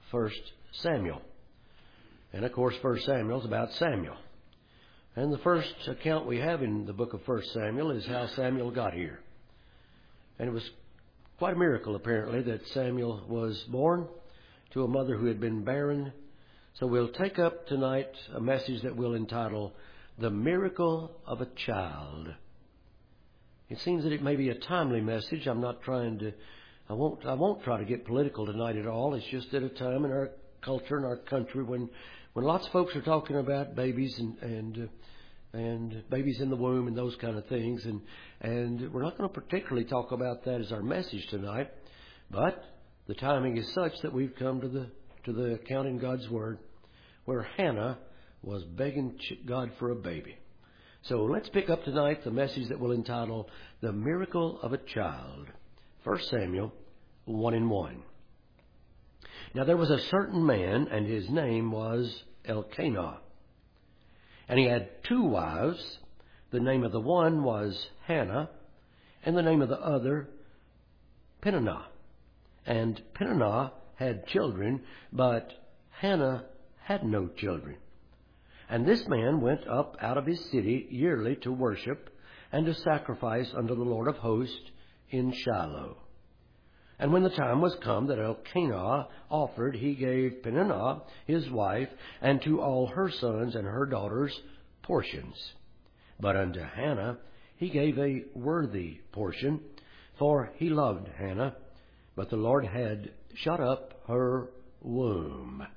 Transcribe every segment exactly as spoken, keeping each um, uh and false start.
First Samuel. And, of course, First Samuel is about Samuel. And the first account we have in the book of First Samuel is how Samuel got here. And it was quite a miracle, apparently, that Samuel was born to a mother who had been barren. So we'll take up tonight a message that we'll entitle, The Miracle of a Child. It seems that it may be a timely message. I'm not trying to, I won't, I won't try to get political tonight at all. It's just at a time in our culture and our country when, when lots of folks are talking about babies and, and, uh, and babies in the womb and those kind of things. And, and we're not going to particularly talk about that as our message tonight. But the timing is such that we've come to the, to the account in God's Word where Hannah was begging God for a baby. So let's pick up tonight the message that we'll entitle, The Miracle of a Child. First Samuel one and one. Now there was a certain man, and his name was Elkanah. And he had two wives. The name of the one was Hannah, and the name of the other Peninnah. And Peninnah had children, but Hannah had no children. And this man went up out of his city yearly to worship and to sacrifice unto the Lord of hosts in Shiloh. And when the time was come that Elkanah offered, he gave Peninnah his wife, and to all her sons and her daughters portions. But unto Hannah he gave a worthy portion, for he loved Hannah, but the Lord had shut up her womb.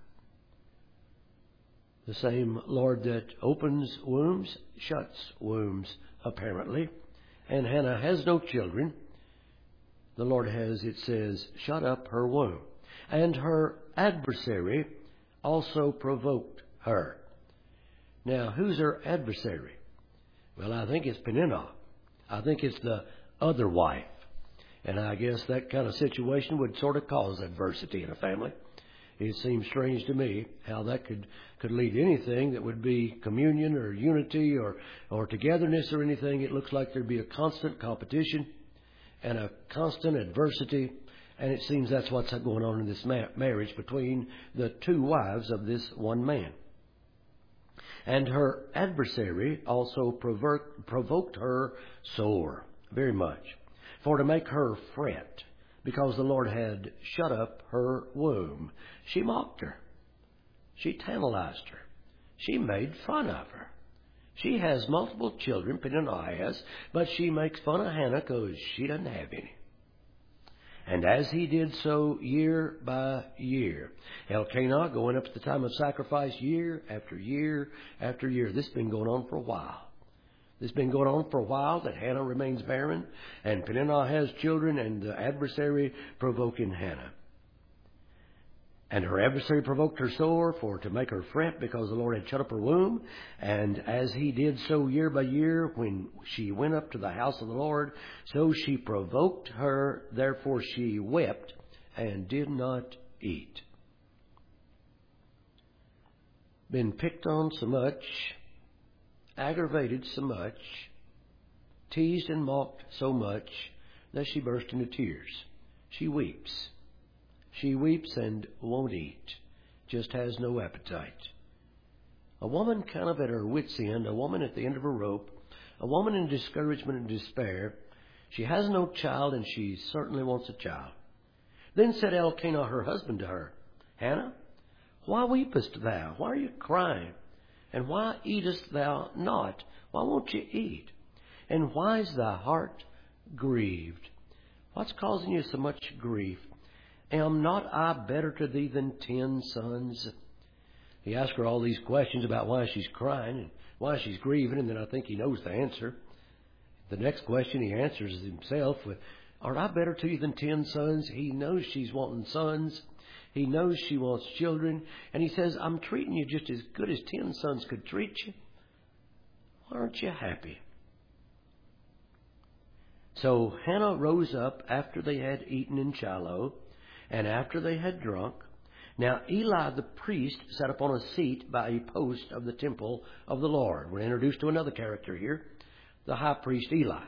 The same Lord that opens wombs shuts wombs, apparently. And Hannah has no children. The Lord has, it says, shut up her womb. And her adversary also provoked her. Now, who's her adversary? Well, I think it's Peninnah. I think it's the other wife. And I guess that kind of situation would sort of cause adversity in a family. It seems strange to me how that could, could lead to anything that would be communion or unity or, or togetherness or anything. It looks like there'd be a constant competition and a constant adversity. And it seems that's what's going on in this ma- marriage between the two wives of this one man. And her adversary also provoked, provoked her sore, very much, for to make her fret, because the Lord had shut up her womb. She mocked her. She tantalized her. She made fun of her. She has multiple children, Peninnah has, but she makes fun of Hannah because she doesn't have any. And as he did so year by year, Elkanah going up at the time of sacrifice year after year after year. This has been going on for a while. This has been going on for a while, that Hannah remains barren, and Peninnah has children, and the adversary provoking Hannah. And her adversary provoked her sore, for to make her fret, because the Lord had shut up her womb. And as he did so year by year, when she went up to the house of the Lord, so she provoked her, therefore she wept, and did not eat. Been picked on so much, aggravated so much, teased and mocked so much, that she burst into tears. She weeps. She weeps and won't eat, just has no appetite. A woman kind of at her wit's end, a woman at the end of her rope, a woman in discouragement and despair. She has no child, and she certainly wants a child. Then said Elkanah, her husband, to her, Hannah, why weepest thou? Why are you crying? And why eatest thou not? Why won't you eat? And why is thy heart grieved? What's causing you so much grief? Am not I better to thee than ten sons? He asked her all these questions about why she's crying and why she's grieving, and then I think he knows the answer. The next question he answers himself with, Art I better to you than ten sons? He knows she's wanting sons. He knows she wants children. And he says, I'm treating you just as good as ten sons could treat you. Why aren't you happy? So Hannah rose up after they had eaten in Shiloh, and after they had drunk. Now Eli the priest sat upon a seat by a post of the temple of the Lord. We're introduced to another character here, the high priest Eli.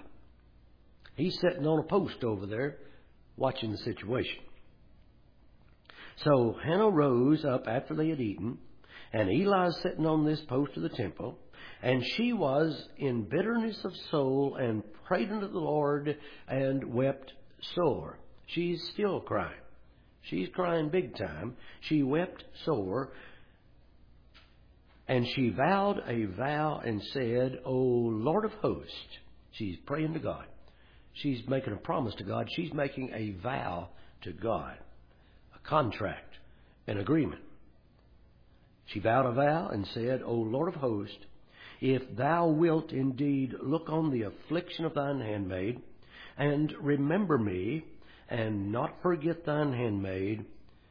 He's sitting on a post over there, watching the situation. So Hannah rose up after they had eaten, and Eli's sitting on this post of the temple, and she was in bitterness of soul and prayed unto the Lord and wept sore. She's still crying. She's crying big time. She wept sore, and she vowed a vow and said, O Lord of hosts. She's praying to God. She's making a promise to God. She's making a vow to God, a contract, an agreement. She vowed a vow and said, O Lord of hosts, if thou wilt indeed look on the affliction of thine handmaid, and remember me, and not forget thine handmaid,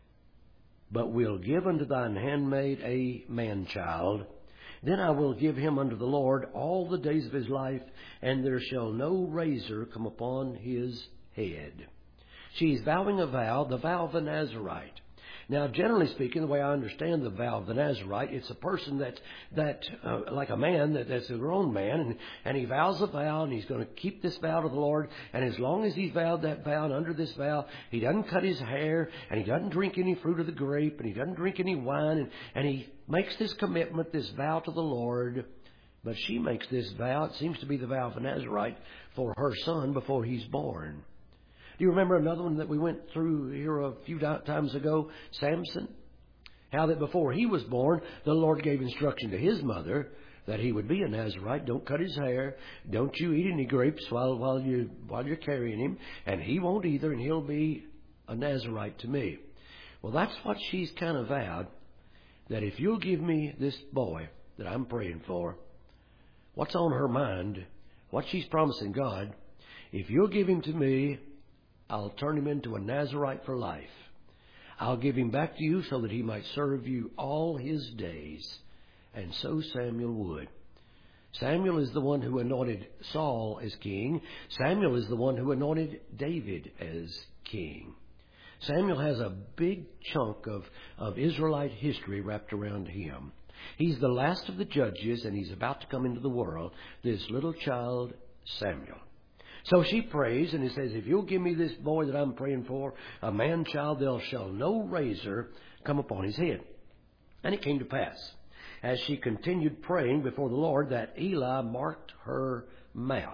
but will give unto thine handmaid a man-child, then I will give him unto the Lord all the days of his life, and there shall no razor come upon his head. She's vowing a vow, the vow of the Nazarite. Now, generally speaking, the way I understand the vow of the Nazarite, it's a person that, that uh, like a man, that, that's a grown man, and, and he vows a vow, and he's going to keep this vow to the Lord, and as long as he's vowed that vow, and under this vow, he doesn't cut his hair, and he doesn't drink any fruit of the grape, and he doesn't drink any wine, and, and he makes this commitment, this vow to the Lord. But she makes this vow, it seems to be the vow of the Nazarite, for her son before he's born. Do you remember another one that we went through here a few times ago? Samson. How that before he was born, the Lord gave instruction to his mother that he would be a Nazarite. Don't cut his hair. Don't you eat any grapes while, while, you, while you're carrying him. And he won't either, and he'll be a Nazarite to me. Well, that's what she's kind of vowed, that if you'll give me this boy that I'm praying for, what's on her mind, what she's promising God, if you'll give him to me, I'll turn him into a Nazarite for life. I'll give him back to you so that he might serve you all his days. And so Samuel would. Samuel is the one who anointed Saul as king. Samuel is the one who anointed David as king. Samuel has a big chunk of, of Israelite history wrapped around him. He's the last of the judges, and he's about to come into the world, this little child, Samuel. So she prays, and it says, if you'll give me this boy that I'm praying for, a man-child, there shall no razor come upon his head. And it came to pass, as she continued praying before the Lord, that Eli marked her mouth.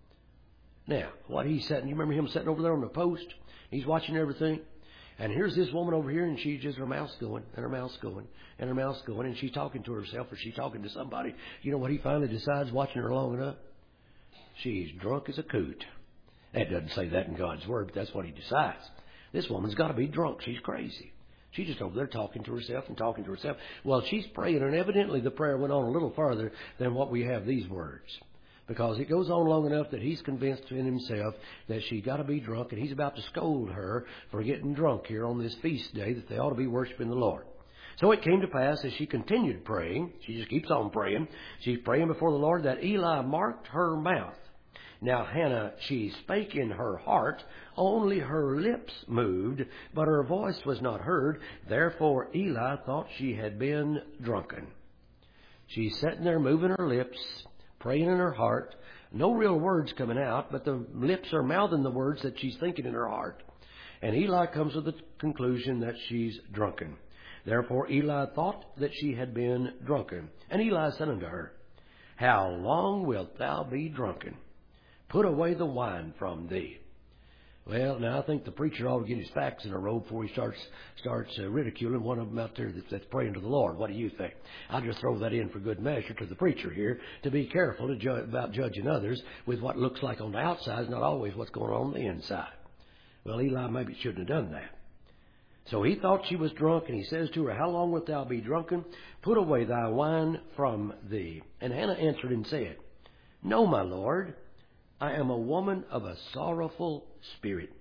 Now, what he's sitting, you remember him sitting over there on the post? He's watching everything. And here's this woman over here, and she just, her mouth's going, and her mouth's going, and her mouth's going, and she's talking to herself, or she's talking to somebody. You know what he finally decides, watching her long enough? She's drunk as a coot. That doesn't say that in God's Word, but that's what he decides. This woman's got to be drunk. She's crazy. She's just over there talking to herself and talking to herself. Well, she's praying, and evidently the prayer went on a little farther than what we have these words. Because it goes on long enough that he's convinced in himself that she's got to be drunk, and he's about to scold her for getting drunk here on this feast day, that they ought to be worshiping the Lord. So it came to pass, as she continued praying, she just keeps on praying, she's praying before the Lord, that Eli marked her mouth. Now Hannah, she spake in her heart, only her lips moved, but her voice was not heard. Therefore Eli thought she had been drunken. She's sitting there moving her lips, praying in her heart. No real words coming out, but the lips are mouthing the words that she's thinking in her heart. And Eli comes to the conclusion that she's drunken. Therefore Eli thought that she had been drunken. And Eli said unto her, How long wilt thou be drunken? Put away the wine from thee. Well, now I think the preacher ought to get his facts in a row before he starts starts uh, ridiculing one of them out there that's, that's praying to the Lord. What do you think? I'll just throw that in for good measure to the preacher here, to be careful to ju- about judging others with what looks like on the outside, not always what's going on on the inside. Well, Eli maybe shouldn't have done that. So he thought she was drunk, and he says to her, How long wilt thou be drunken? Put away thy wine from thee. And Hannah answered and said, No, my Lord, I am a woman of a sorrowful spirit.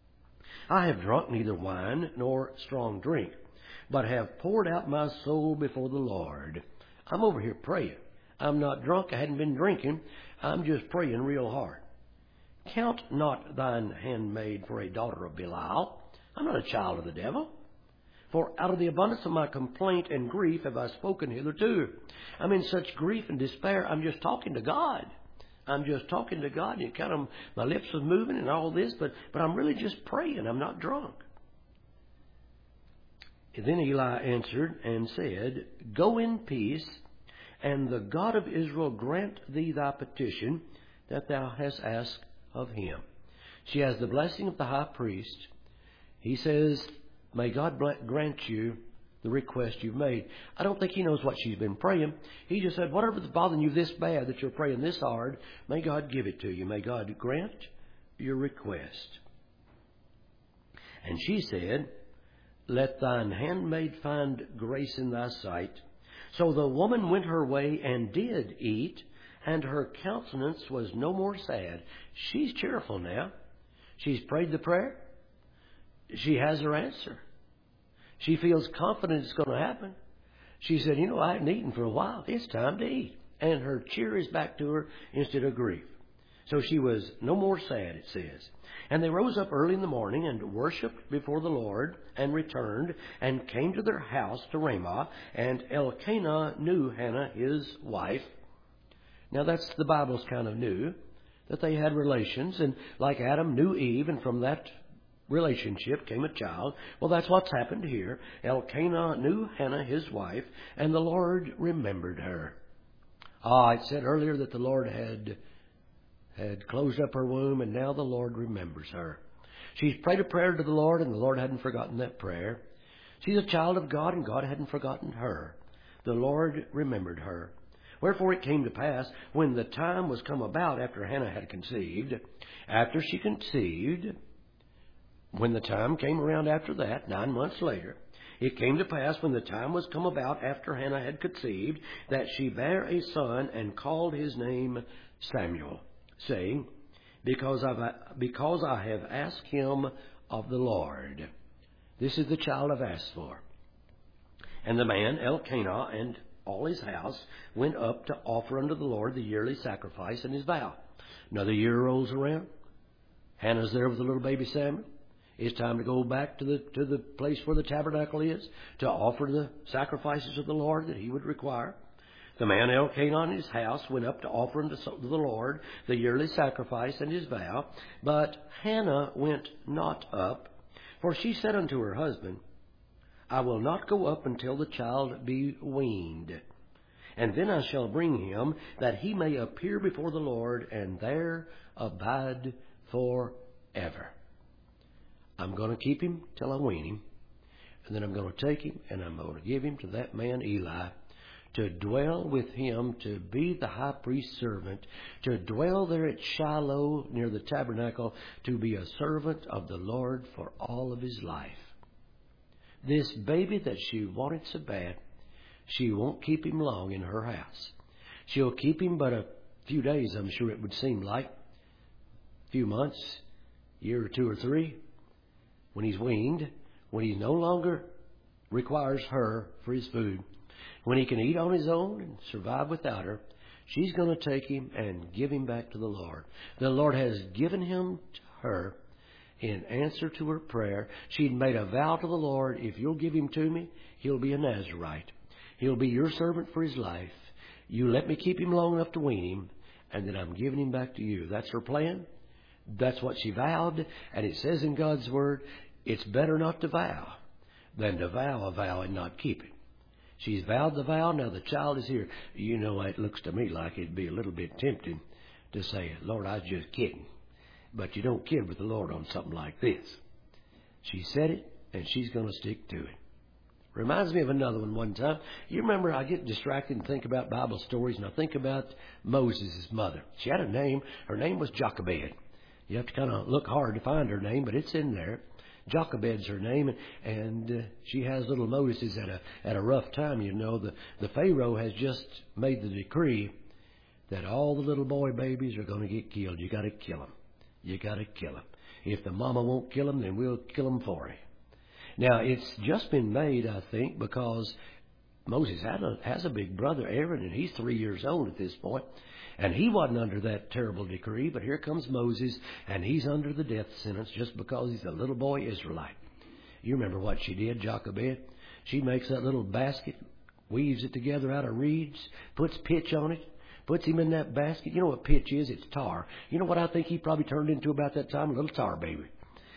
I have drunk neither wine nor strong drink, but have poured out my soul before the Lord. I'm over here praying. I'm not drunk. I hadn't been drinking. I'm just praying real hard. Count not thine handmaid for a daughter of Belial. I'm not a child of the devil. For out of the abundance of my complaint and grief have I spoken hitherto. I'm in such grief and despair, I'm just talking to God. I'm just talking to God, and kind of my lips was moving and all this, but, but I'm really just praying. I'm not drunk. Then Eli answered and said, Go in peace, and the God of Israel grant thee thy petition that thou hast asked of him. She has the blessing of the high priest. He says, May God grant you the request you've made. I don't think he knows what she's been praying. He just said, whatever's bothering you this bad that you're praying this hard, may God give it to you. May God grant your request. And she said, Let thine handmaid find grace in thy sight. So the woman went her way and did eat, and her countenance was no more sad. She's cheerful now. She's prayed the prayer. She has her answer. She feels confident it's going to happen. She said, you know, I haven't eaten for a while. It's time to eat. And her cheer is back to her instead of grief. So she was no more sad, it says. And they rose up early in the morning and worshipped before the Lord and returned and came to their house to Ramah. And Elkanah knew Hannah, his wife. Now that's the Bible's kind of knew, that they had relations. And like Adam knew Eve, and from that relationship came a child. Well, that's what's happened here. Elkanah knew Hannah, his wife, and the Lord remembered her. Ah, it said earlier that the Lord had had closed up her womb, and now the Lord remembers her. She's prayed a prayer to the Lord, and the Lord hadn't forgotten that prayer. She's a child of God, and God hadn't forgotten her. The Lord remembered her. Wherefore it came to pass, when the time was come about after Hannah had conceived, after she conceived, when the time came around after that, nine months later, it came to pass when the time was come about after Hannah had conceived, that she bare a son and called his name Samuel, saying, because, I've, because I have asked him of the Lord. This is the child I've asked for. And the man, Elkanah, and all his house went up to offer unto the Lord the yearly sacrifice and his vow. Another year rolls around. Hannah's there with the little baby Samuel. It's time to go back to the to the place where the tabernacle is to offer the sacrifices of the Lord that he would require. The man Elkanah and his house went up to offer unto the Lord the yearly sacrifice and his vow. But Hannah went not up, for she said unto her husband, I will not go up until the child be weaned. And then I shall bring him, that he may appear before the Lord, and there abide forever. I'm going to keep him till I wean him, and then I'm going to take him, and I'm going to give him to that man Eli, to dwell with him, to be the high priest's servant, to dwell there at Shiloh near the tabernacle, to be a servant of the Lord for all of his life. This baby that she wanted so bad, she won't keep him long in her house. She'll keep him but a few days, I'm sure it would seem like. A few months, year or two or three. When he's weaned, when he no longer requires her for his food, when he can eat on his own and survive without her, she's going to take him and give him back to the Lord. The Lord has given him to her in answer to her prayer. She'd made a vow to the Lord, if you'll give him to me, he'll be a Nazarite. He'll be your servant for his life. You let me keep him long enough to wean him, and then I'm giving him back to you. That's her plan. That's what she vowed. And it says in God's Word, it's better not to vow than to vow a vow and not keep it. She's vowed the vow. Now the child is here. You know, it looks to me like it'd be a little bit tempting to say, Lord, I was just kidding. But you don't kid with the Lord on something like this. She said it, and she's going to stick to it. Reminds me of another one one time. You remember, I get distracted and think about Bible stories, and I think about Moses' mother. She had a name. Her name was Jochebed. You have to kind of look hard to find her name, but it's in there. Jochebed's her name, and, and uh, she has little Moses at a at a rough time. You know, the, the Pharaoh has just made the decree that all the little boy babies are going to get killed. You got to kill them. You got to kill them. If the mama won't kill them, then we'll kill them for you. Now, it's just been made, I think, because Moses had a, has a big brother, Aaron, and he's three years old at this point. And he wasn't under that terrible decree, but here comes Moses, and he's under the death sentence just because he's a little boy Israelite. You remember what she did, Jochebed? She makes that little basket, weaves it together out of reeds, puts pitch on it, puts him in that basket. You know what pitch is? It's tar. You know what I think he probably turned into about that time? A little tar baby.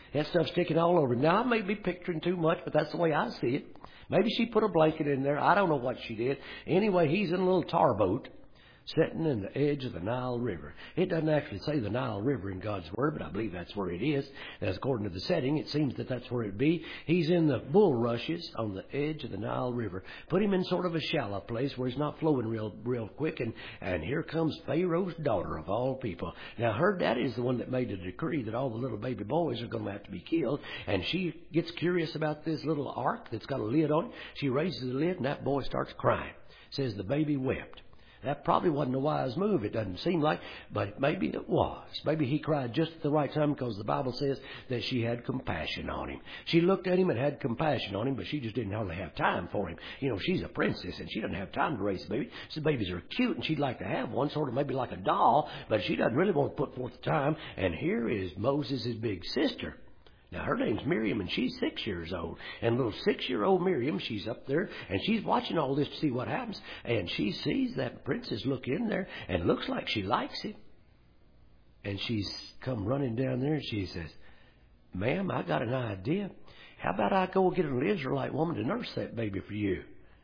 That stuff's sticking all over him. Now, I may be picturing too much, but that's the way I see it. Maybe she put a blanket in there. I don't know what she did. Anyway, he's in a little tar boat sitting in the edge of the Nile River. It doesn't actually say the Nile River in God's Word, but I believe that's where it is. As according to the setting, it seems that that's where it be. He's in the bulrushes on the edge of the Nile River. Put him in sort of a shallow place where he's not flowing real real quick, and, and here comes Pharaoh's daughter of all people. Now, her daddy is the one that made the decree that all the little baby boys are going to have to be killed, and she gets curious about this little ark that's got a lid on it. She raises the lid, and that boy starts crying. Says the baby wept. That probably wasn't a wise move, it doesn't seem like, but maybe it was. Maybe he cried just at the right time because the Bible says that she had compassion on him. She looked at him and had compassion on him, but she just didn't hardly have time for him. You know, she's a princess and she doesn't have time to raise a baby. So babies are cute and she'd like to have one, sort of maybe like a doll, but she doesn't really want to put forth the time. And here is Moses' big sister. Now, her name's Miriam, and she's six years old. And little six-year-old Miriam, she's up there, and she's watching all this to see what happens. And she sees that princess look in there, and looks like she likes him. And she's come running down there, and she says, "Ma'am, I got an idea. How about I go get an Israelite woman to nurse that baby for you?"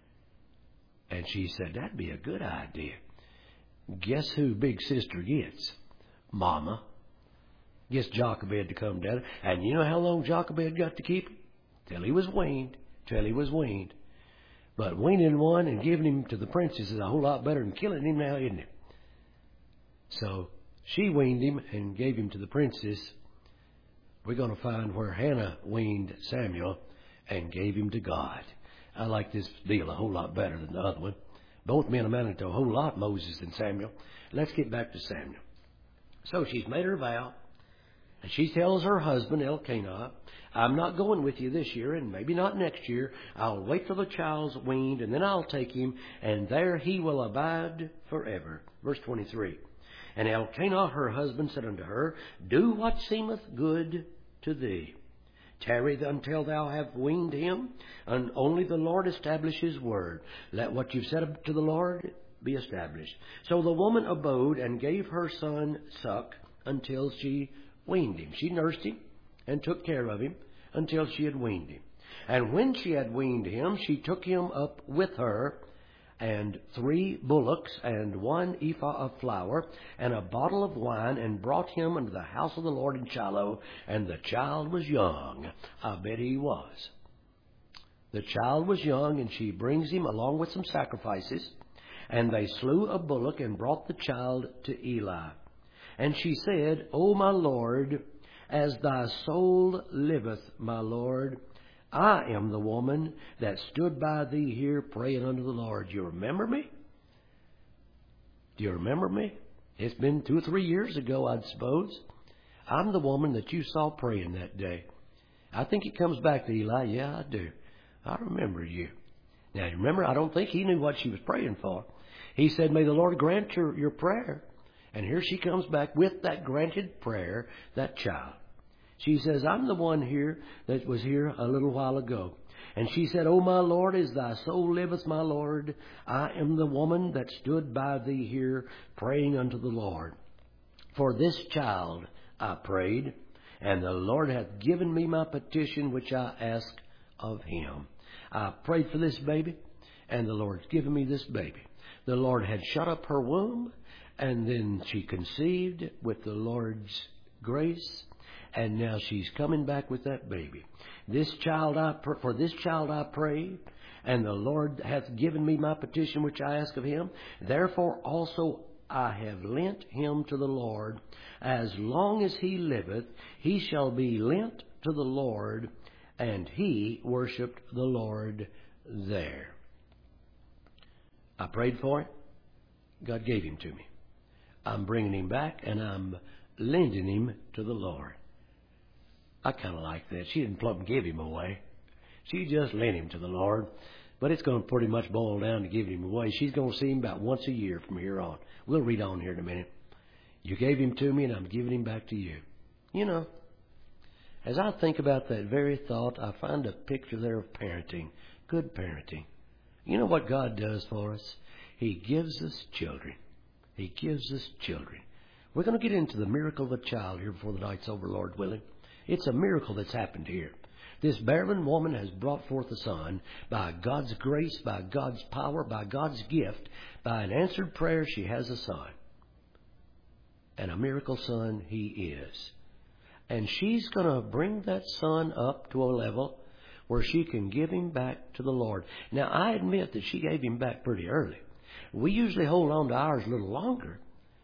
And she said, "That'd be a good idea." Guess who big sister gets? Mama. Gets Jochebed to come down. And you know how long Jochebed got to keep him? Till he was weaned. Till he was weaned. But weaning one and giving him to the princess is a whole lot better than killing him now, isn't it? So she weaned him and gave him to the princess. We're going to find where Hannah weaned Samuel and gave him to God. I like this deal a whole lot better than the other one. Both men amounted to a whole lot, Moses and Samuel. Let's get back to Samuel. So she's made her vow. And she tells her husband, Elkanah, "I'm not going with you this year, and maybe not next year. I'll wait till the child's weaned, and then I'll take him, and there he will abide forever." Verse twenty-three. And Elkanah, her husband, said unto her, "Do what seemeth good to thee. Tarry until thou have weaned him, and only the Lord establish his word. Let what you've said to the Lord be established." So the woman abode and gave her son suck until she weaned him. She nursed him and took care of him until she had weaned him. And when she had weaned him, she took him up with her, and three bullocks, and one ephah of flour, and a bottle of wine, and brought him unto the house of the Lord in Shiloh. And the child was young. I bet he was. The child was young, and she brings him along with some sacrifices. And they slew a bullock, and brought the child to Eli. And she said, "O my Lord, as thy soul liveth, my Lord, I am the woman that stood by thee here praying unto the Lord." Do you remember me? Do you remember me? It's been two or three years ago, I'd suppose. I'm the woman that you saw praying that day. I think it comes back to Eli. Yeah, I do. I remember you. Now, remember, I don't think he knew what she was praying for. He said, "May the Lord grant your, your prayer." And here she comes back with that granted prayer, that child. She says, "I'm the one here that was here a little while ago." And she said, "O my Lord, as thy soul liveth, my Lord, I am the woman that stood by thee here praying unto the Lord. For this child I prayed, and the Lord hath given me my petition which I asked of him." I prayed for this baby, and the Lord's given me this baby. The Lord had shut up her womb, and then she conceived with the Lord's grace, and now she's coming back with that baby. This child I for this child I prayed, and the Lord hath given me my petition which I ask of him. Therefore also I have lent him to the Lord. As long as he liveth, he shall be lent to the Lord. And he worshipped the Lord there. I prayed for him. God gave him to me. I'm bringing him back, and I'm lending him to the Lord. I kind of like that. She didn't plumb give him away. She just lent him to the Lord. But it's going to pretty much boil down to giving him away. She's going to see him about once a year from here on. We'll read on here in a minute. You gave him to me, and I'm giving him back to you. You know, as I think about that very thought, I find a picture there of parenting, good parenting. You know what God does for us? He gives us children. He gives us children. We're going to get into the miracle of a child here before the night's over, Lord willing. It's a miracle that's happened here. This barren woman has brought forth a son by God's grace, by God's power, by God's gift. By an answered prayer, she has a son. And a miracle son he is. And she's going to bring that son up to a level where she can give him back to the Lord. Now, I admit that she gave him back pretty early. We usually hold on to ours a little longer.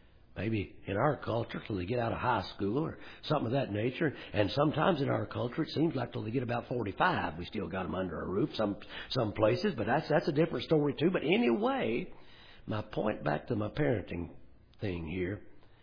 Maybe in our culture till they get out of high school or something of that nature. And sometimes in our culture it seems like till they get about forty-five we still got them under our roof some some places. But that's that's a different story too. But anyway, my point back to my parenting thing here,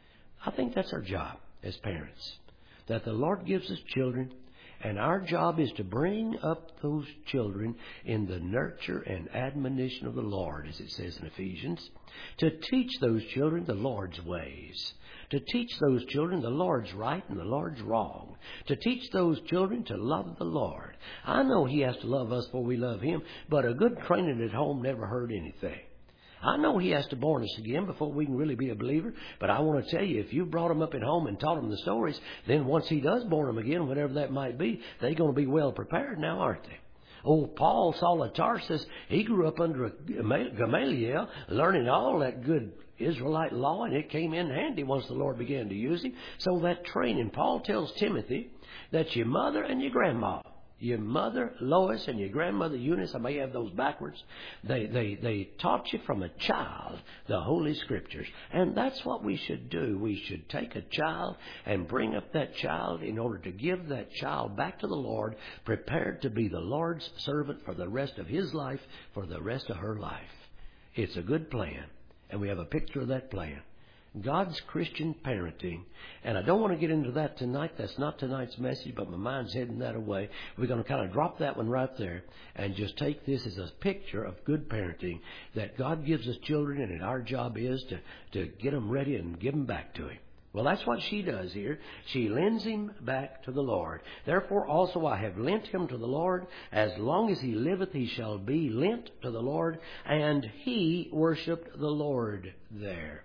I think that's our job as parents. That the Lord gives us children, and our job is to bring up those children in the nurture and admonition of the Lord, as it says in Ephesians. To teach those children the Lord's ways. To teach those children the Lord's right and the Lord's wrong. To teach those children to love the Lord. I know He has to love us before we love Him, but a good training at home never hurt anything. I know He has to born us again before we can really be a believer, but I want to tell you, if you brought them up at home and taught them the stories, then once He does born them again, whatever that might be, they're going to be well prepared now, aren't they? Oh, Paul, Saul of Tarsus, he grew up under a Gamaliel, learning all that good Israelite law, and it came in handy once the Lord began to use him. So that training, Paul tells Timothy that your mother and your grandma, your mother, Lois, and your grandmother, Eunice, I may have those backwards, they, they, they taught you from a child the Holy Scriptures. And that's what we should do. We should take a child and bring up that child in order to give that child back to the Lord, prepared to be the Lord's servant for the rest of his life, for the rest of her life. It's a good plan, and we have a picture of that plan. God's Christian parenting. And I don't want to get into that tonight. That's not tonight's message, but my mind's heading that away. We're going to kind of drop that one right there and just take this as a picture of good parenting, that God gives us children, and our job is to, to get them ready and give them back to Him. Well, that's what she does here. She lends him back to the Lord. Therefore also I have lent him to the Lord. As long as he liveth, he shall be lent to the Lord. And he worshipped the Lord there.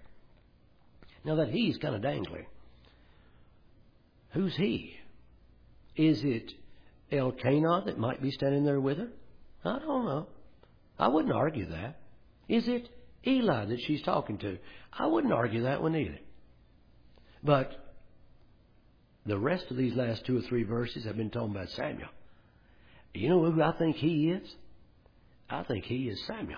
Now that he's kind of dangling. Who's he? Is it Elkanah that might be standing there with her? I don't know. I wouldn't argue that. Is it Eli that she's talking to? I wouldn't argue that one either. But the rest of these last two or three verses have been talking about Samuel. You know who I think he is? I think he is Samuel.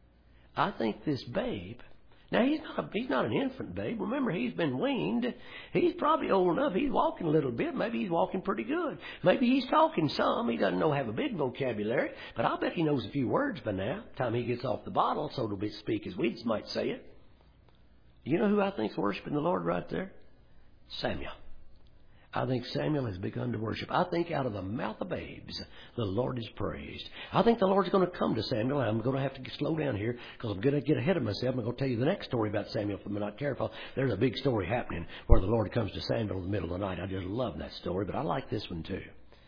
I think this babe. Now, he's not, a, he's not an infant babe. Remember, he's been weaned. He's probably old enough. He's walking a little bit. Maybe he's walking pretty good. Maybe he's talking some. He doesn't know have a big vocabulary, but I'll bet he knows a few words by now. Time he gets off the bottle, so to speak, as we might say it. You know who I think's worshiping the Lord right there? Samuel. I think Samuel has begun to worship. I think out of the mouth of babes, the Lord is praised. I think the Lord's going to come to Samuel. I'm going to have to slow down here because I'm going to get ahead of myself. I'm going to tell you the next story about Samuel if I'm not careful. There's a big story happening where the Lord comes to Samuel in the middle of the night. I just love that story, but I like this one too.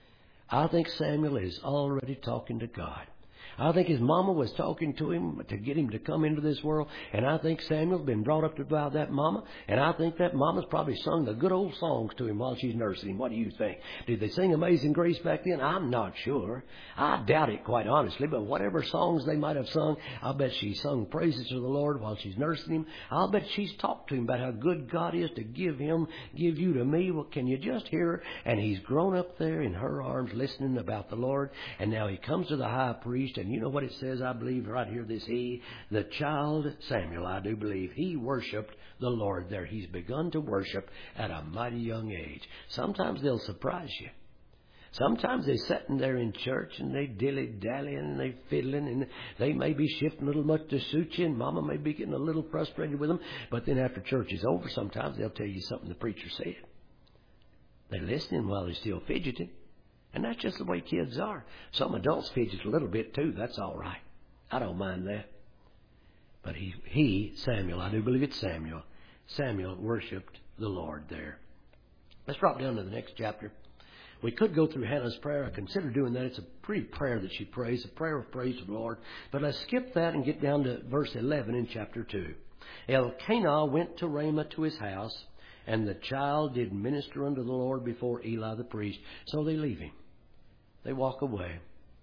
I think Samuel is already talking to God. I think his mama was talking to him to get him to come into this world. And I think Samuel's been brought up by that mama. And I think that mama's probably sung the good old songs to him while she's nursing him. What do you think? Did they sing Amazing Grace back then? I'm not sure. I doubt it, quite honestly. But whatever songs they might have sung, I'll bet she sung praises to the Lord while she's nursing him. I'll bet she's talked to him about how good God is to give him, give you to me. Well, can you just hear her? And he's grown up there in her arms listening about the Lord. And now he comes to the high priest. And you know what it says, I believe, right here, this he, the child Samuel, I do believe, he worshipped the Lord there. He's begun to worship at a mighty young age. Sometimes they'll surprise you. Sometimes they're sitting there in church and they dilly-dallying and they fiddling and they may be shifting a little much to suit you, and mama may be getting a little frustrated with them. But then after church is over, sometimes they'll tell you something the preacher said. They're listening while they're still fidgeting. And that's just the way kids are. Some adults fidget a little bit too. That's all right. I don't mind that. But he, he, Samuel, I do believe it's Samuel, Samuel worshipped the Lord there. Let's drop down to the next chapter. We could go through Hannah's prayer. I consider doing that. It's a pretty prayer that she prays, a prayer of praise to the Lord. But let's skip that and get down to verse eleven in chapter two. Elkanah went to Ramah to his house, And the child did minister unto the Lord before Eli the priest. So they leave him. They walk away.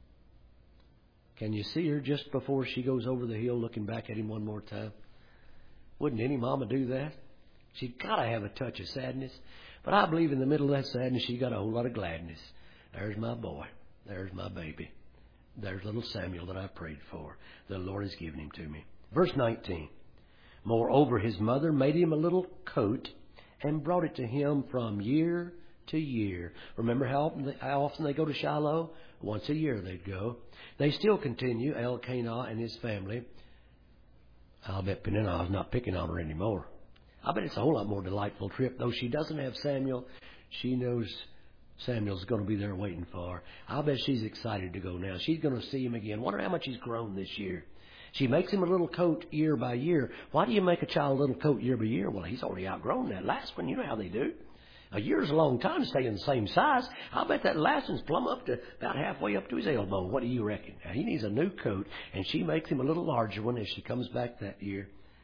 Can you see her just before she goes over the hill looking back at him one more time? Wouldn't any mama do that? She's got to have a touch of sadness. But I believe in the middle of that sadness, she got a whole lot of gladness. There's my boy. There's my baby. There's little Samuel that I prayed for. The Lord has given him to me. Verse nineteen. Moreover, his mother made him a little coat and brought it to him from year to year. Remember how often they, how often they go to Shiloh? Once a year they'd go. They still continue, Elkanah and his family. I'll bet Peninnah's not picking on her anymore. I bet it's a whole lot more delightful trip. Though she doesn't have Samuel, she knows Samuel's going to be there waiting for her. I'll bet she's excited to go now. She's going to see him again. Wonder how much he's grown this year. She makes him a little coat year by year. Why do you make a child a little coat year by year? Well, he's already outgrown that last one. You know how they do. A year's a long time to stay in the same size. I'll bet that last one's plumb up to about halfway up to his elbow. What do you reckon? Now, he needs a new coat, and she makes him a little larger one as she comes back that year.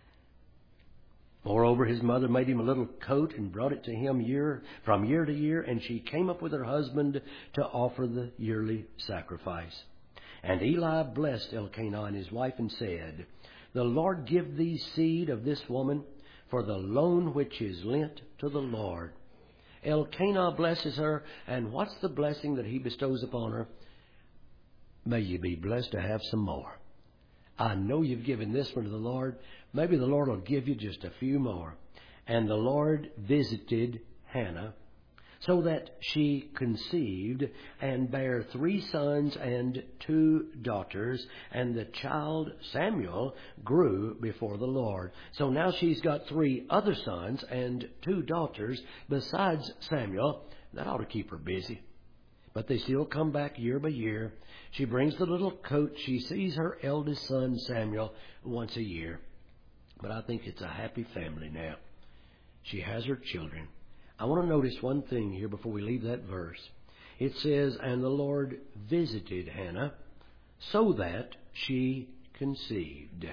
Moreover, his mother made him a little coat and brought it to him year from year to year, and she came up with her husband to offer the yearly sacrifice. And Eli blessed Elkanah and his wife and said, The Lord give thee seed of this woman for the loan which is lent to the Lord. Elkanah blesses her, and what's the blessing that he bestows upon her? May you be blessed to have some more. I know you've given this one to the Lord. Maybe the Lord will give you just a few more. And the Lord visited Hannah, so that she conceived and bare three sons and two daughters, and the child Samuel grew before the Lord. So now she's got three other sons and two daughters besides Samuel. That ought to keep her busy. But they still come back year by year. She brings the little coat. She sees her eldest son Samuel once a year. But I think it's a happy family now. She has her children. I want to notice one thing here before we leave that verse. It says, And the Lord visited Hannah so that she conceived.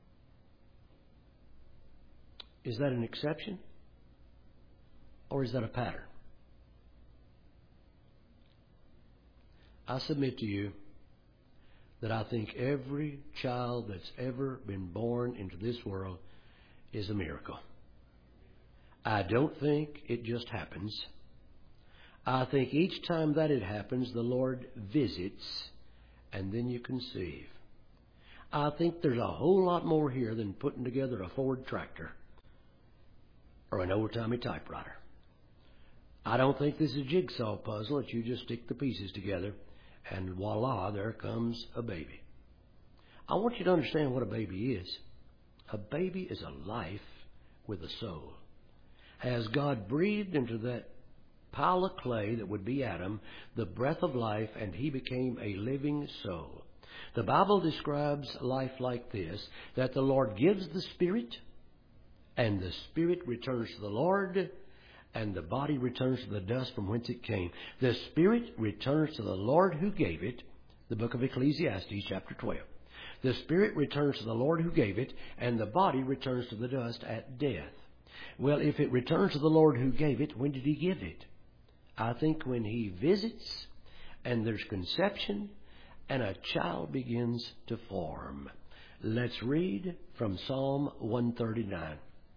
Is that an exception? Or is that a pattern? I submit to you that I think every child that's ever been born into this world is a miracle. I don't think it just happens. I think each time that it happens, the Lord visits, and then you conceive. I think there's a whole lot more here than putting together a Ford tractor or an old-timey typewriter. I don't think this is a jigsaw puzzle that you just stick the pieces together, and voila, there comes a baby. I want you to understand what a baby is. A baby is a life with a soul. Has God breathed into that pile of clay that would be Adam the breath of life, and he became a living soul. The Bible describes life like this, that the Lord gives the Spirit, and the Spirit returns to the Lord, and the body returns to the dust from whence it came. The Spirit returns to the Lord who gave it, the book of Ecclesiastes, chapter twelve. The Spirit returns to the Lord who gave it, and the body returns to the dust at death. Well, if it returns to the Lord who gave it, when did he give it? I think when he visits, and there's conception, and a child begins to form. Let's read from Psalm one thirty-nine.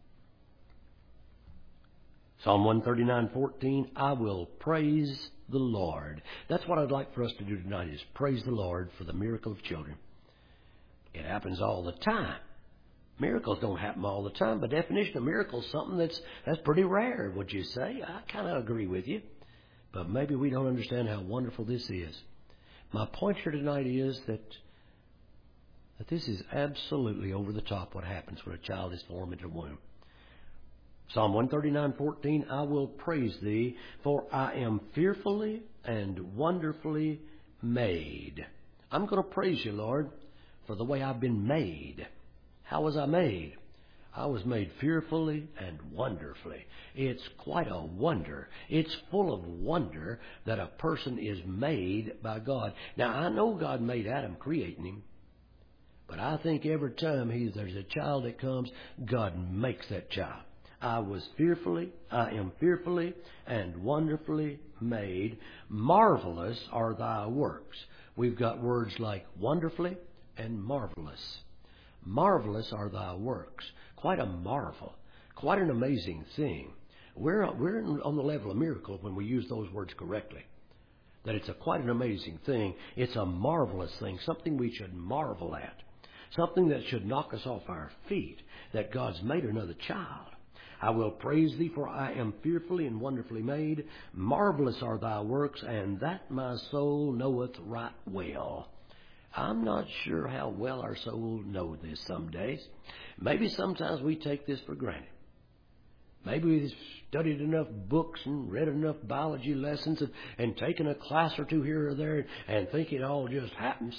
Psalm one thirty-nine, fourteen, I will praise the Lord. That's what I'd like for us to do tonight, is praise the Lord for the miracle of children. It happens all the time. Miracles don't happen all the time. By definition, a miracle is something that's that's pretty rare, would you say? I kind of agree with you. But maybe we don't understand how wonderful this is. My point here tonight is that, that this is absolutely over the top what happens when a child is formed in the womb. Psalm one thirty-nine, fourteen, I will praise thee, for I am fearfully and wonderfully made. I'm going to praise you, Lord, for the way I've been made. How was I made? I was made fearfully and wonderfully. It's quite a wonder. It's full of wonder that a person is made by God. Now, I know God made Adam, creating him. But I think every time he, there's a child that comes, God makes that child. I was fearfully, I am fearfully and wonderfully made. Marvelous are thy works. We've got words like wonderfully and marvelous. Marvelous are thy works. Quite a marvel. Quite an amazing thing. We're, we're on the level of miracle when we use those words correctly. That it's a quite an amazing thing. It's a marvelous thing. Something we should marvel at. Something that should knock us off our feet. That God's made another child. I will praise thee, for I am fearfully and wonderfully made. Marvelous are thy works, and that my soul knoweth right well. I'm not sure how well our soul knows this some days. Maybe sometimes we take this for granted. Maybe we've studied enough books and read enough biology lessons and, and taken a class or two here or there and think it all just happens.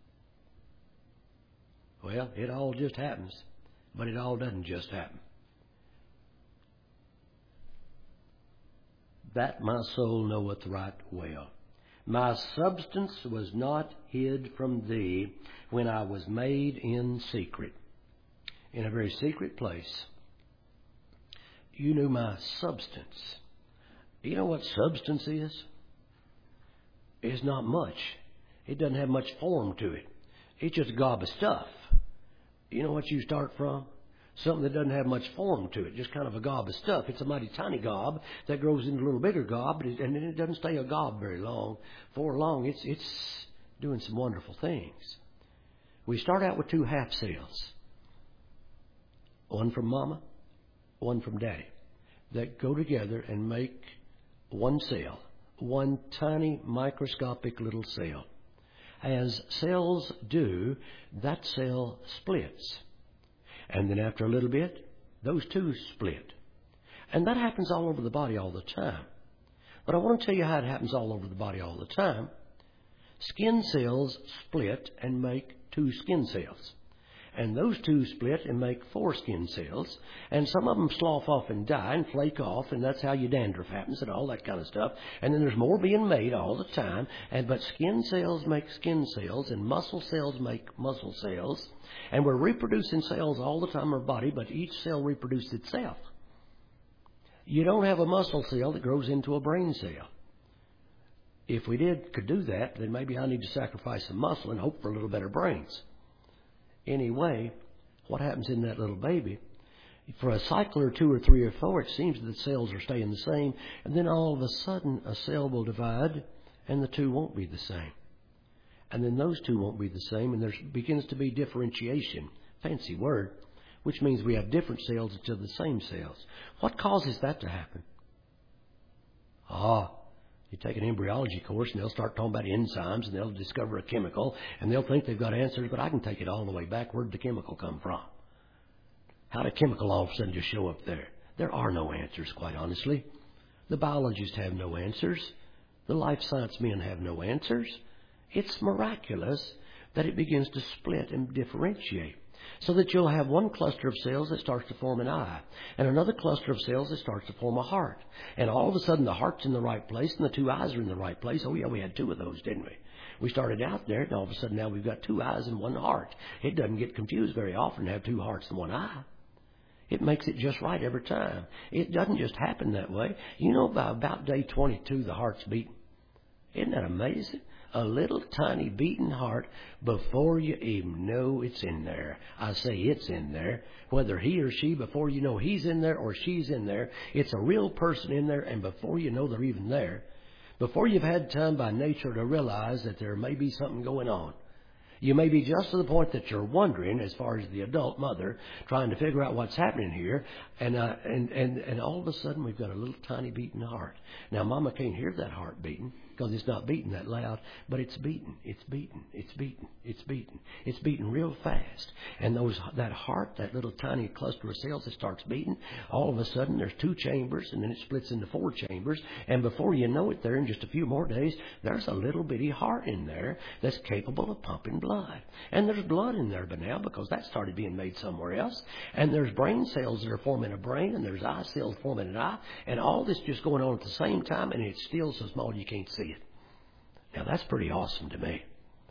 Well, it all just happens, but it all doesn't just happen. That my soul knoweth right well. My substance was not hid from thee when I was made in secret. In a very secret place. You knew my substance. You know what substance is? It's not much. It doesn't have much form to it. It's just a gob of stuff. You know what you start from? Something that doesn't have much form to it, just kind of a gob of stuff. It's a mighty tiny gob that grows into a little bigger gob, and then it doesn't stay a gob very long. For long, it's it's doing some wonderful things. We start out with two half cells. One from Mama, one from Daddy, that go together and make one cell, one tiny microscopic little cell. As cells do, that cell splits. And then after a little bit, those two split. And that happens all over the body all the time. But I want to tell you how it happens all over the body all the time. Skin cells split and make two skin cells. And those two split and make four skin cells. And some of them slough off and die and flake off, and that's how your dandruff happens and all that kind of stuff. And then there's more being made all the time. And but skin cells make skin cells, and muscle cells make muscle cells. And we're reproducing cells all the time in our body, but each cell reproduces itself. You don't have a muscle cell that grows into a brain cell. If we did could do that, then maybe I need to sacrifice some muscle and hope for a little better brains. Anyway, what happens in that little baby? For a cycle or two or three or four, it seems that the cells are staying the same, and then all of a sudden a cell will divide, and the two won't be the same. And then those two won't be the same, and there begins to be differentiation. Fancy word, which means we have different cells instead of the same cells. What causes that to happen? Ah, you take an embryology course, and they'll start talking about enzymes, and they'll discover a chemical, and they'll think they've got answers, but I can take it all the way back. Where did the chemical come from? How did chemical all of a sudden just show up there? There are no answers, quite honestly. The biologists have no answers. The life science men have no answers. It's miraculous that it begins to split and differentiate. So that you'll have one cluster of cells that starts to form an eye, and another cluster of cells that starts to form a heart. And all of a sudden the heart's in the right place and the two eyes are in the right place. Oh yeah, we had two of those, didn't we? We started out there, and all of a sudden now we've got two eyes and one heart. It doesn't get confused very often to have two hearts and one eye. It makes it just right every time. It doesn't just happen that way. You know, by about day twenty-two, the heart's beating. Isn't that amazing? A little tiny beating heart before you even know it's in there. I say it's in there. Whether he or she, before you know he's in there or she's in there, it's a real person in there, and before you know they're even there, before you've had time by nature to realize that there may be something going on, you may be just to the point that you're wondering, as far as the adult mother, trying to figure out what's happening here, and uh, and and and all of a sudden we've got a little tiny beating heart. Now, Mama can't hear that heart beating because it's not beating that loud, but it's beating, it's beating, it's beating, it's beating, it's beating real fast. And those that heart, that little tiny cluster of cells that starts beating, all of a sudden there's two chambers, and then it splits into four chambers, and before you know it, there in just a few more days, there's a little bitty heart in there that's capable of pumping blood. And there's blood in there by now because that started being made somewhere else. And there's brain cells that are forming a brain, and there's eye cells forming an eye, and all this just going on at the same time, and it's still so small you can't see it. Now, that's pretty awesome to me.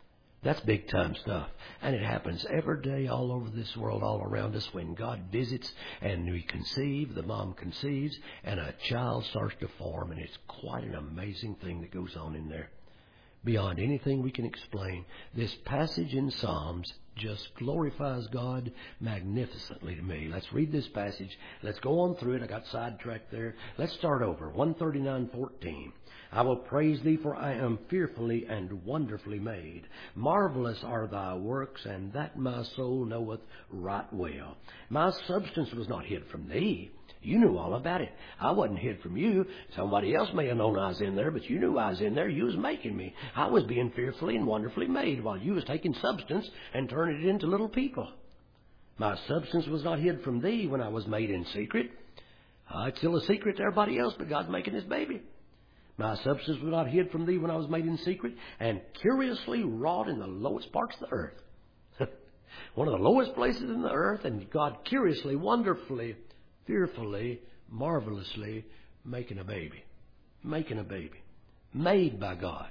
That's big time stuff. And it happens every day all over this world, all around us, when God visits and we conceive, the mom conceives, and a child starts to form. And it's quite an amazing thing that goes on in there. Beyond anything we can explain, this passage in Psalms just glorifies God magnificently to me. Let's read this passage. Let's go on through it. I got sidetracked there. Let's start over. one thirty-nine fourteen. I will praise thee, for I am fearfully and wonderfully made. Marvelous are thy works, and that my soul knoweth right well. My substance was not hid from thee. You knew all about it. I wasn't hid from you. Somebody else may have known I was in there, but you knew I was in there. You was making me. I was being fearfully and wonderfully made while you was taking substance and turning it into little people. My substance was not hid from thee when I was made in secret. Uh, it's still a secret to everybody else, but God's making this baby. My substance was not hid from thee when I was made in secret, and curiously wrought in the lowest parts of the earth. One of the lowest places in the earth, and God curiously, wonderfully, fearfully, marvelously making a baby. Making a baby. Made by God.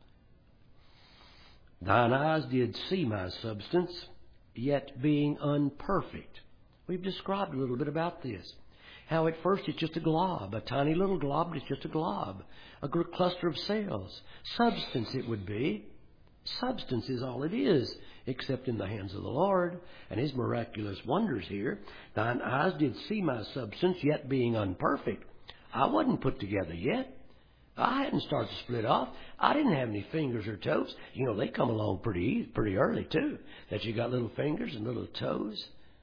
Thine eyes did see my substance, yet being unperfect. We've described a little bit about this. How at first it's just a glob, a tiny little glob, but it's just a glob. A cluster of cells. Substance it would be. Substance is all it is, except in the hands of the Lord and His miraculous wonders here. Thine eyes did see my substance, yet being unperfect. I wasn't put together yet. I hadn't started to split off. I didn't have any fingers or toes. You know, they come along pretty pretty early, too, that you got little fingers and little toes.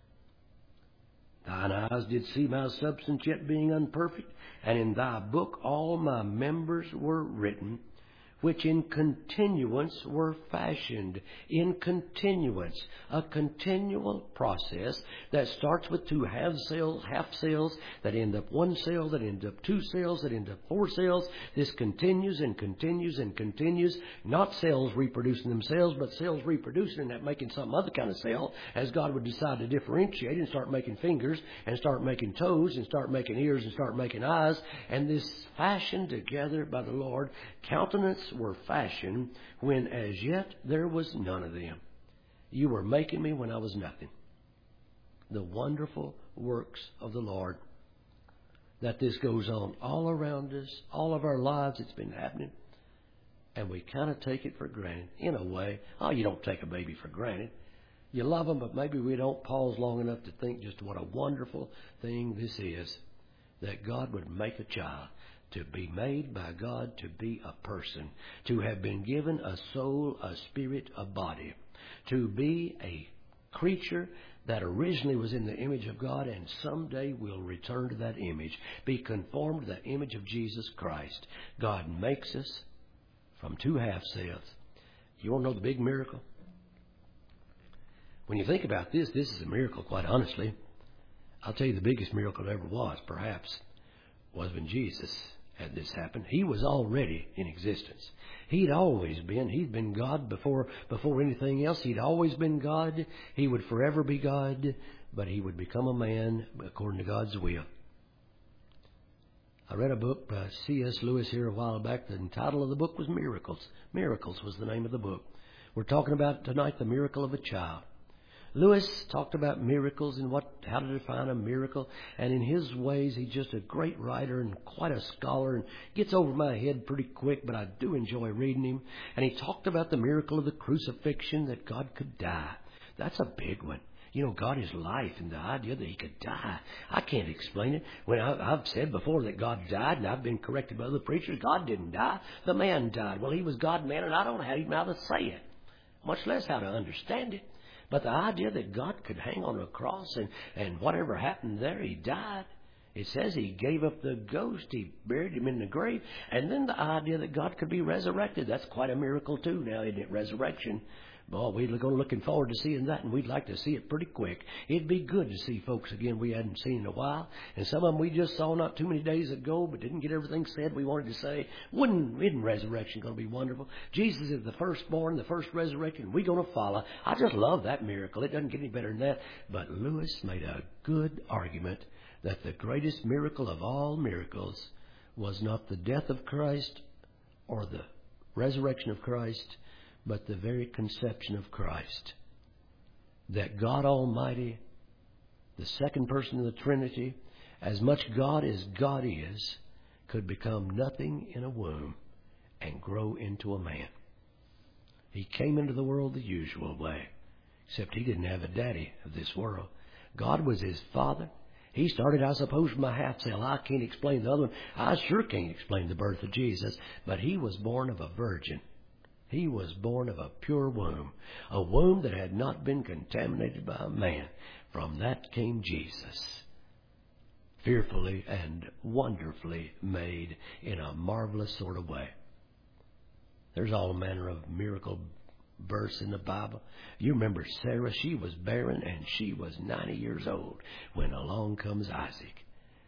Thine eyes did see my substance, yet being unperfect, and in thy book all my members were written, which in continuance were fashioned. In continuance. A continual process that starts with two half cells, half cells that end up one cell, that end up two cells, that end up four cells. This continues and continues and continues. Not cells reproducing themselves, but cells reproducing and that making some other kind of cell, as God would decide to differentiate and start making fingers and start making toes and start making ears and start making eyes. And this fashioned together by the Lord, countenance were fashioned when as yet there was none of them. You were making me when I was nothing. The wonderful works of the Lord. That this goes on all around us, all of our lives it's been happening. And we kind of take it for granted. In a way, oh, you don't take a baby for granted. You love them, but maybe we don't pause long enough to think just what a wonderful thing this is. That God would make a child. To be made by God to be a person. To have been given a soul, a spirit, a body. To be a creature that originally was in the image of God and someday will return to that image. Be conformed to the image of Jesus Christ. God makes us from two half cells. You want to know the big miracle? When you think about this, this is a miracle, quite honestly. I'll tell you the biggest miracle there ever was, perhaps, was when Jesus had this happen. He was already in existence. He'd always been. He'd been God before before anything else. He'd always been God. He would forever be God, but He would become a man according to God's will. I read a book by C S Lewis here a while back. The title of the book was Miracles. Miracles was the name of the book. We're talking about tonight the miracle of a child. Lewis talked about miracles and what, how to define a miracle. And in his ways, he's just a great writer and quite a scholar and gets over my head pretty quick, but I do enjoy reading him. And he talked about the miracle of the crucifixion, that God could die. That's a big one. You know, God is life, and the idea that He could die. I can't explain it. When I, I've said before that God died, and I've been corrected by other preachers, God didn't die. The man died. Well, He was God-man, and I don't have even how to say it, much less how to understand it. But the idea that God could hang on a cross and, and whatever happened there, He died. It says He gave up the ghost. He buried Him in the grave. And then the idea that God could be resurrected. That's quite a miracle too now, isn't it? Resurrection. Boy, we're going looking forward to seeing that, and we'd like to see it pretty quick. It'd be good to see folks again we hadn't seen in a while. And some of them we just saw not too many days ago, but didn't get everything said we wanted to say. Wouldn't, isn't resurrection going to be wonderful? Jesus is the firstborn, the first resurrected, and we're going to follow. I just love that miracle. It doesn't get any better than that. But Lewis made a good argument that the greatest miracle of all miracles was not the death of Christ or the resurrection of Christ, but the very conception of Christ. That God Almighty, the second person of the Trinity, as much God as God is, could become nothing in a womb and grow into a man. He came into the world the usual way, except he didn't have a daddy of this world. God was his father. He started, I suppose, from a half cell. I can't explain the other one. I sure can't explain the birth of Jesus, but he was born of a virgin. He was born of a pure womb, a womb that had not been contaminated by a man. From that came Jesus, fearfully and wonderfully made in a marvelous sort of way. There's all manner of miracle births in the Bible. You remember Sarah, she was barren and she was ninety years old when along comes Isaac.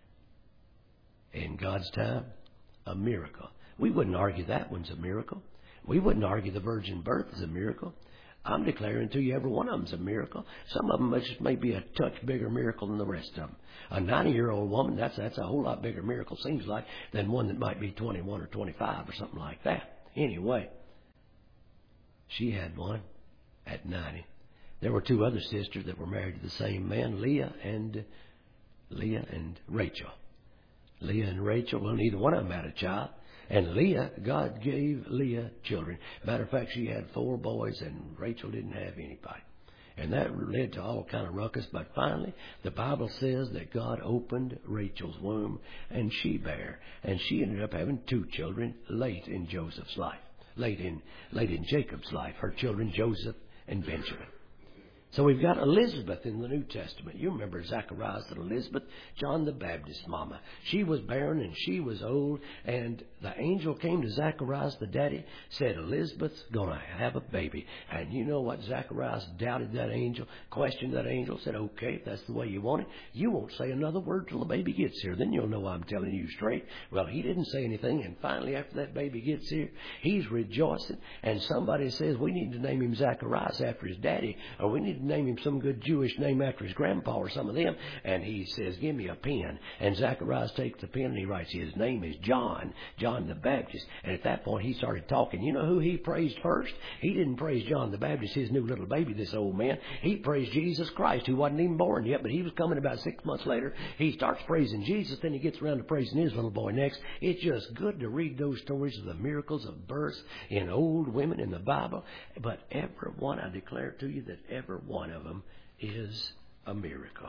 In God's time, a miracle. We wouldn't argue that one's a miracle. We wouldn't argue the virgin birth is a miracle. I'm declaring to you every one of them's a miracle. Some of them just may be a touch bigger miracle than the rest of them. A ninety-year-old woman, that's that's a whole lot bigger miracle, seems like, than one that might be twenty-one or twenty-five or something like that. Anyway, she had one at ninety. There were two other sisters that were married to the same man, Leah and Leah and Rachel. Leah and Rachel, well, neither one of them had a child. And Leah, God gave Leah children. Matter of fact, she had four boys, and Rachel didn't have anybody. And that led to all kind of ruckus. But finally, the Bible says that God opened Rachel's womb, and she bare. And she ended up having two children late in Joseph's life, late in late in Jacob's life. Her children, Joseph and Benjamin. So we've got Elizabeth in the New Testament. You remember Zacharias and Elizabeth, John the Baptist's mama. She was barren and she was old, and the angel came to Zacharias, the daddy, said, Elizabeth's going to have a baby. And you know what? Zacharias doubted that angel, questioned that angel, said, okay, if that's the way you want it, you won't say another word till the baby gets here. Then you'll know I'm telling you straight. Well, he didn't say anything, and finally after that baby gets here, he's rejoicing, and somebody says, we need to name him Zacharias after his daddy, or we need to name him some good Jewish name after his grandpa or some of them. And he says, give me a pen. And Zacharias takes the pen and he writes, his name is John, John the Baptist. And at that point he started talking. You know who he praised first? He didn't praise John the Baptist, his new little baby, this old man. He praised Jesus Christ, who wasn't even born yet, but he was coming about six months later. He starts praising Jesus, then he gets around to praising his little boy next. It's just good to read those stories of the miracles of birth in old women in the Bible. But every one, I declare to you that every one One of them is a miracle.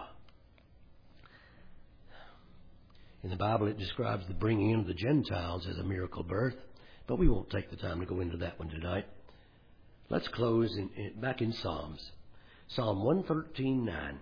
In the Bible, it describes the bringing in of the Gentiles as a miracle birth, but we won't take the time to go into that one tonight. Let's close in, in, back in Psalms. Psalm one thirteen nine.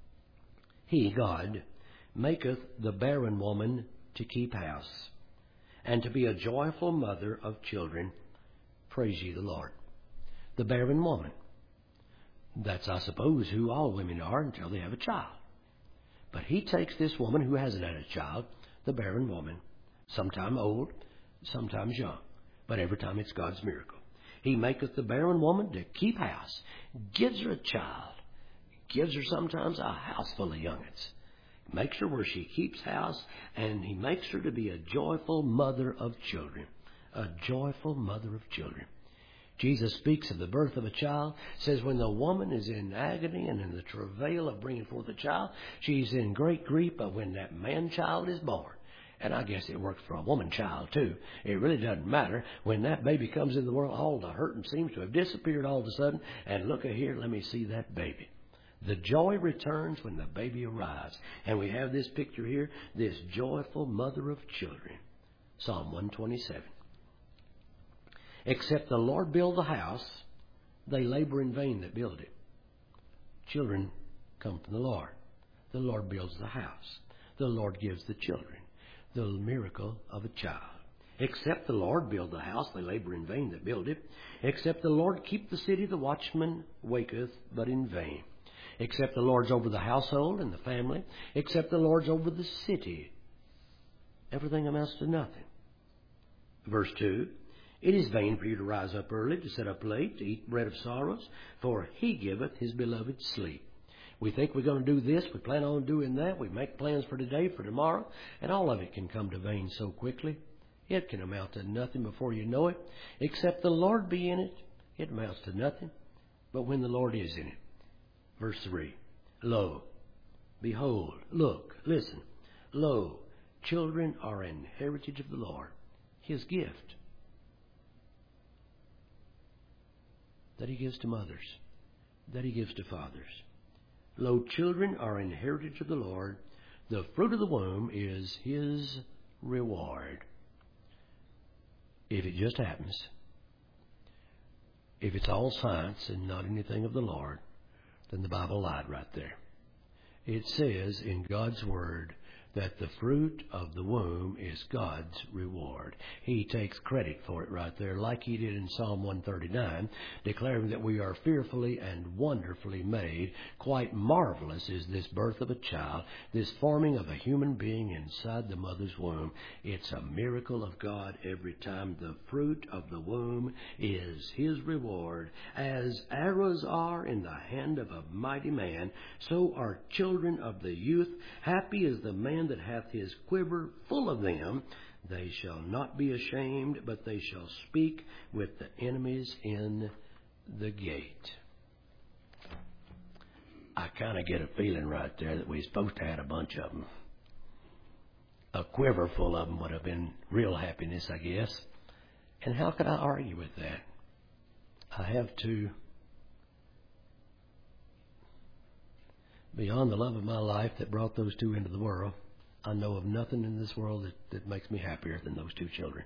He, God, maketh the barren woman to keep house, and to be a joyful mother of children. Praise ye the Lord. The barren woman. That's, I suppose, who all women are until they have a child. But he takes this woman who hasn't had a child, the barren woman, sometime old, sometimes young, but every time it's God's miracle. He maketh the barren woman to keep house, gives her a child, gives her sometimes a house full of young'uns, makes her where she keeps house, and he makes her to be a joyful mother of children, a joyful mother of children. Jesus speaks of the birth of a child, says when the woman is in agony and in the travail of bringing forth a child, she's in great grief, but when that man-child is born, and I guess it works for a woman-child too, it really doesn't matter. When that baby comes into the world, all the hurting seems to have disappeared all of a sudden, and look at here, let me see that baby. The joy returns when the baby arrives. And we have this picture here, this joyful mother of children. Psalm one twenty-seven. Except the Lord build the house, they labor in vain that build it. Children come from the Lord. The Lord builds the house. The Lord gives the children. The miracle of a child. Except the Lord build the house, they labor in vain that build it. Except the Lord keep the city, the watchman waketh, but in vain. Except the Lord's over the household and the family. Except the Lord's over the city. Everything amounts to nothing. Verse two. It is vain for you to rise up early, to sit up late, to eat bread of sorrows, for he giveth his beloved sleep. We think we're going to do this, we plan on doing that, we make plans for today, for tomorrow, and all of it can come to vain so quickly. It can amount to nothing before you know it, except the Lord be in it. It amounts to nothing but when the Lord is in it. Verse three. Lo, behold, look, listen. Lo, children are an heritage of the Lord, His gift that He gives to mothers, that He gives to fathers. Lo, children are an heritage of the Lord. The fruit of the womb is His reward. If it just happens, if it's all science and not anything of the Lord, then the Bible lied right there. It says in God's Word that the fruit of the womb is God's reward. He takes credit for it right there, like He did in Psalm one thirty-nine, declaring that we are fearfully and wonderfully made. Quite marvelous is this birth of a child, this forming of a human being inside the mother's womb. It's a miracle of God every time. The fruit of the womb is His reward. As arrows are in the hand of a mighty man, so are children of the youth. Happy is the man that hath his quiver full of them. They shall not be ashamed, but they shall speak with the enemies in the gate. I kind of get a feeling right there that we're supposed to have a bunch of them. A quiver full of them would have been real happiness, I guess. And how could I argue with that? I have to, beyond the love of my life that brought those two into the world, I know of nothing in this world that, that makes me happier than those two children.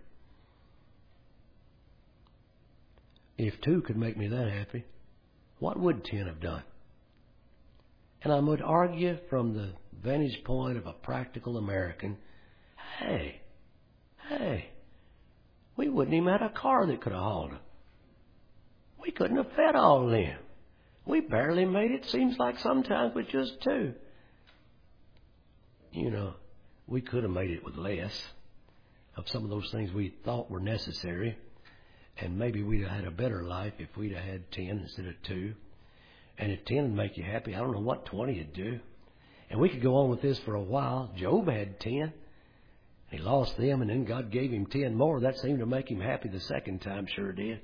If two could make me that happy, what would ten have done? And I would argue from the vantage point of a practical American, hey, hey, we wouldn't even have a car that could have hauled them. We couldn't have fed all of them. We barely made it, seems like sometimes with just two. You know, we could have made it with less of some of those things we thought were necessary. And maybe we'd have had a better life if we'd have had ten instead of two. And if ten would make you happy, I don't know what twenty would do. And we could go on with this for a while. Job had ten. He lost them, and then God gave him ten more. That seemed to make him happy the second time, sure did.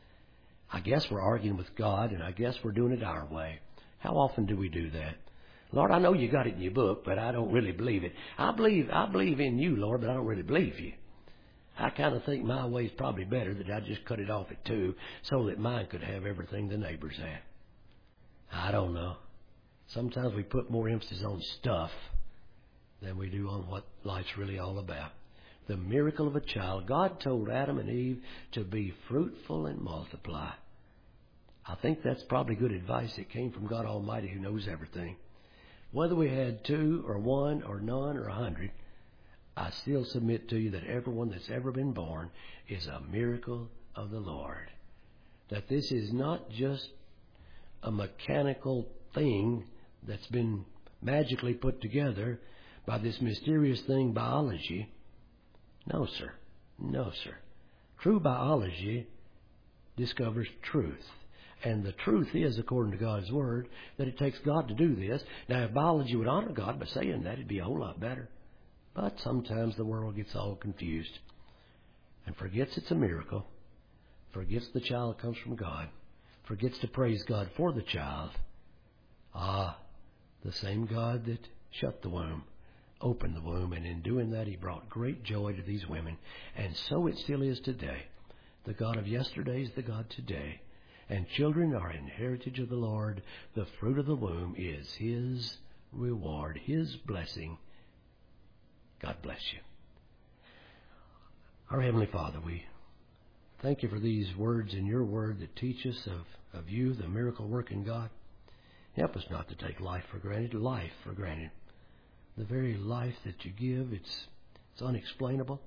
I guess we're arguing with God, and I guess we're doing it our way. How often do we do that? Lord, I know you got it in your book, but I don't really believe it. I believe I believe in you, Lord, but I don't really believe you. I kind of think my way's probably better, that I just cut it off at two so that mine could have everything the neighbors have. I don't know. Sometimes we put more emphasis on stuff than we do on what life's really all about. The miracle of a child. God told Adam and Eve to be fruitful and multiply. I think that's probably good advice. It came from God Almighty, who knows everything. Whether we had two or one or none or a hundred, I still submit to you that everyone that's ever been born is a miracle of the Lord. That this is not just a mechanical thing that's been magically put together by this mysterious thing, biology. No, sir. No, sir. True biology discovers truth. And the truth is, according to God's Word, that it takes God to do this. Now, if biology would honor God by saying that, it'd be a whole lot better. But sometimes the world gets all confused and forgets it's a miracle, forgets the child comes from God, forgets to praise God for the child. Ah, the same God that shut the womb opened the womb, and in doing that He brought great joy to these women. And so it still is today. The God of yesterday is the God today. And children are an heritage of the Lord. The fruit of the womb is His reward, His blessing. God bless you. Our Heavenly Father, we thank you for these words in your word that teach us of, of you, the miracle-working God. Help us not to take life for granted, life for granted. The very life that you give, it's, it's unexplainable.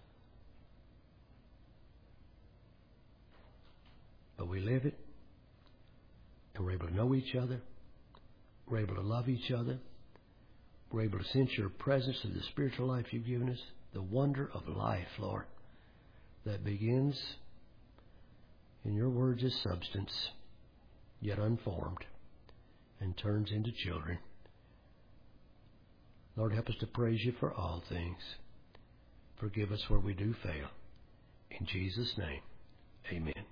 But we live it, and we're able to know each other. We're able to love each other. We're able to sense your presence through the spiritual life you've given us, the wonder of life, Lord, that begins in your words as substance, yet unformed, and turns into children. Lord, help us to praise you for all things. Forgive us where we do fail. In Jesus' name, amen.